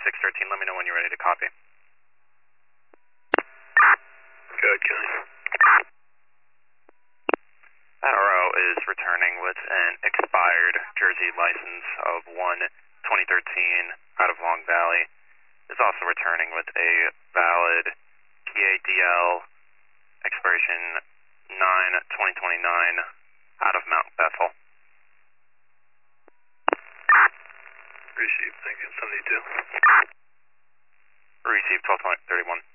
613. Let me know when you're ready to copy. Good, Kelly. That RO is returning with an expired Jersey license of 1/2013 out of Long Valley. It's also returning with a valid PADL expiration 9/2029 out of Mount Bethel. Received, thank you. 72. Received 12.31.